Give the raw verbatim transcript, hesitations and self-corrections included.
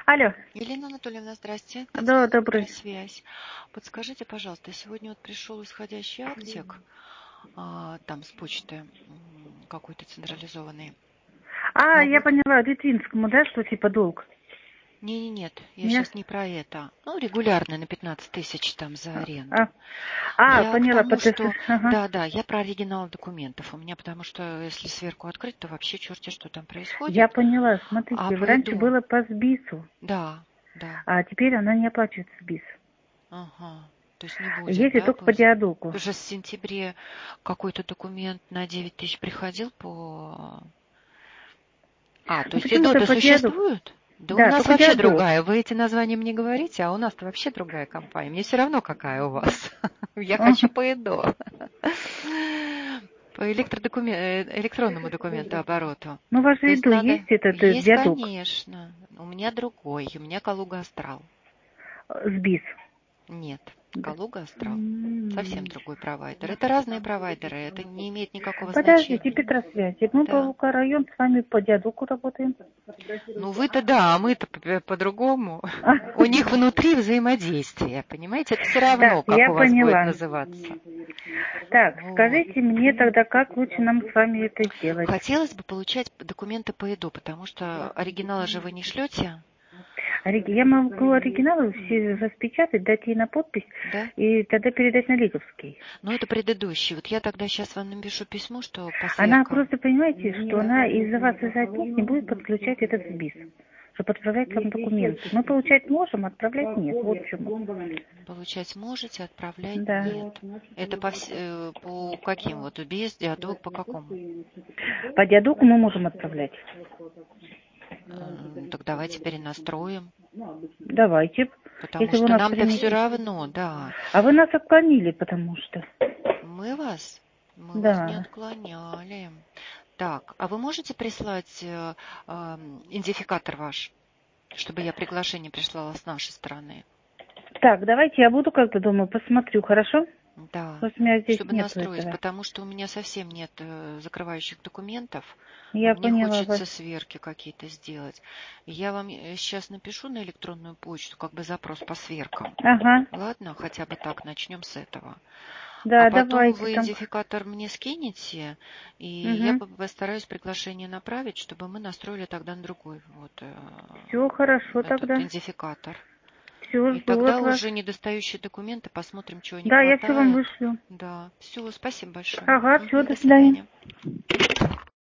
Алло. Елена Анатольевна, здрасте. Да, Татьяна, добрый. связь. Подскажите, пожалуйста, сегодня вот пришел исходящий актик, а, там с почты м, какой-то централизованный. А, А я вот, поняла, Литвинскому, да, что типа долг? не, не, нет, я Нет? сейчас не про это. Ну, регулярно на пятнадцать тысяч там за А, аренду. а Я к поняла, тому, по ТС, что, ага. да, да, я про оригинал документов. У меня, потому что если сверху открыть, то вообще черти что там Я происходит. поняла, А смотрите, по раньше ИДу, было по СБИСу, да, да, а теперь она не оплачивает СБИС. ага. То есть не будет, Если да, только по пусть. диадоку. Уже с сентября какой-то документ на девять тысяч приходил по... А, то Ну есть почему-то ИДО-то по диадоку. существует? Да у Да, нас только вообще диадок. другая. Вы эти названия мне говорите, а у нас-то вообще другая компания. Мне все равно, какая у вас. Я хочу Ага. по ИДО. По электродокумен- э, электронному документообороту. Ну, у вас То же есть еду надо... есть этот э, Есть, диадок, конечно. У меня другой. У меня Калуга Астрал. э, СБИС. Нет, Да. Калуга Астрал. Совсем М. другой провайдер. Это разные провайдеры, это не имеет никакого Подождите, значения. Петросвязи, мы по Да. Лука-район с вами по диадоку работаем. Ну вы-то да, а мы-то п- по-другому. А, У них внутри взаимодействие, понимаете? Это все Так, равно, как я у вас будет поняла. называться. Так, Вот. скажите мне тогда, как лучше нам с вами это сделать? Хотелось бы получать документы по ИДу, потому что оригиналы же вы не шлете, Ори- Я могу оригиналы все распечатать, дать ей на подпись да? и тогда передать на Лиговский. Но это предыдущий. Вот я тогда сейчас вам напишу письмо, что по Она сверкам. просто, понимаете, что она из-за вас, из-за них не будет подключать этот СБИС, чтобы отправлять вам документы. Мы получать можем, отправлять нет. Вот в чем. Получать можете, отправлять Да. нет. Это по, вс- э, по каким? Вот без диадок по какому? По диадоку мы можем отправлять. М, Так давайте перенастроим. Давайте, Потому если вы что нас нам-то все примете. равно, да. А вы нас отклонили, потому что. Мы вас, мы вас не Да. отклоняли. Так, а вы можете прислать э, э, идентификатор ваш, чтобы я приглашение прислала с нашей стороны? Так, давайте я буду как-то дома посмотрю, хорошо? Да, Потому что у меня здесь чтобы нету настроить, этого. потому что у меня совсем нет э, закрывающих документов, а Я мне поняла вас. хочется сверки какие-то сделать. И я вам э, сейчас напишу на электронную почту, как бы запрос по сверкам. Ага. Ладно, хотя бы так, начнем с этого. А Да, потом давайте вы там. идентификатор мне скинете, и я Угу. по- постараюсь приглашение направить, чтобы мы настроили тогда на другой вот э, Все хорошо этот тогда. идентификатор. Все, И жду тогда от вас. уже недостающие документы, посмотрим, чего не Да, я все вам хватает. вышлю. Да, все, спасибо большое. Ага, все, Мгм, до до свидания. свидания.